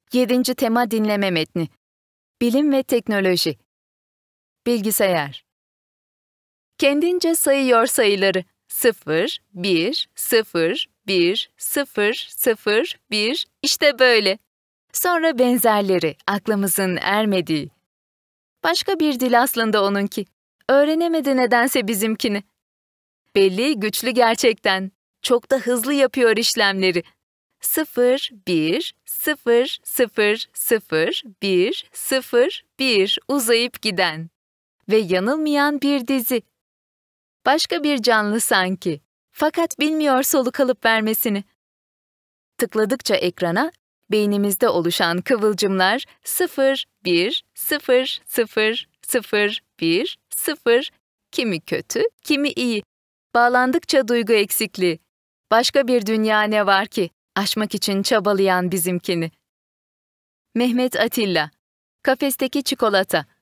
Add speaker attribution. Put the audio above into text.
Speaker 1: 7. tema dinleme metni. Bilim ve teknoloji. Bilgisayar. Kendince sayıyor sayıları. 0, 1, 0, 1, 0, 0, 1, işte böyle. Sonra benzerleri, aklımızın ermediği. Başka bir dil aslında onunki. Öğrenemedi nedense bizimkini. Belli, güçlü gerçekten. Çok da hızlı yapıyor işlemleri. 0, 1, 0, 0, 0, 1, 0, 1 uzayıp giden. Ve yanılmayan bir dizi. Başka bir canlı sanki. Fakat bilmiyor soluk alıp vermesini. Tıkladıkça ekrana, beynimizde oluşan kıvılcımlar 0, 1, 0, 0, 0, 1, 0, kimi kötü, kimi iyi. Bağlandıkça duygu eksikliği. Başka bir dünya ne var ki, aşmak için çabalayan bizimkini. Mehmet Atilla. Kafesteki çikolata.